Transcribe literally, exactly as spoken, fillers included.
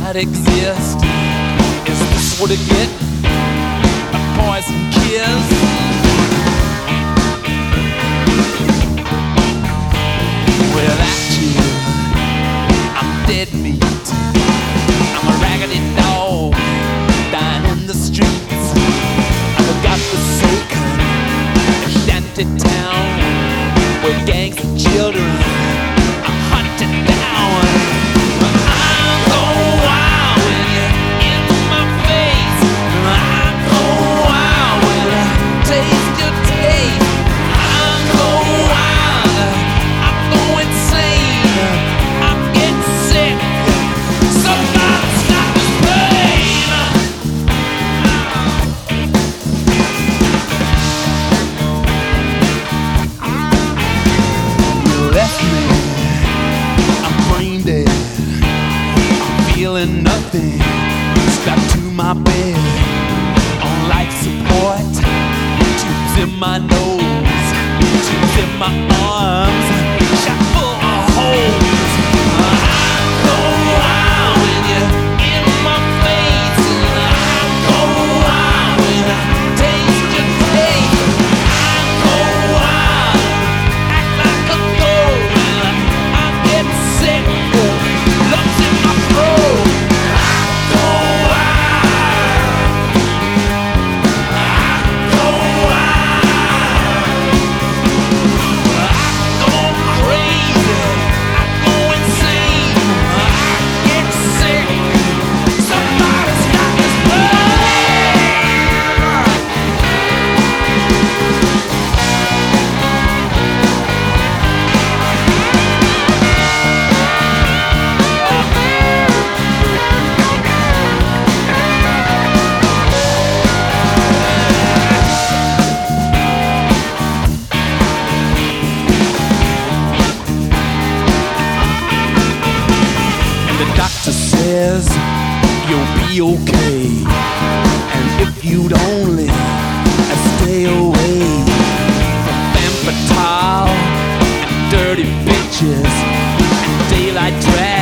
not exist. Is this what I get? A poison kiss? Without you, I'm dead meat. I'm a raggedy dog dying in the streets. I'm a godforsaken shanty town where gangs of children are hunted down. I go wild when you're in my face. I go wild when I taste your taste. I go wild, I go insane, I get sick. Somebody stop this pain. You left me, I'm brain dead. I'm feeling nothing, strapped to my bed on life support. Tubes in my nose, tubes in my arms, shot full of holes. I go wild when you're in my face. I go wild when I taste your taste. I go wild, act like a goat. I get sick, lumps in my throat. I go wild, I go wild, I go crazy, I go insane, I get sick. Somebody stop this pain. And the doctor says you'll be okay. And if you'd only stay away from femme fatale and dirty bitches and daylight drag.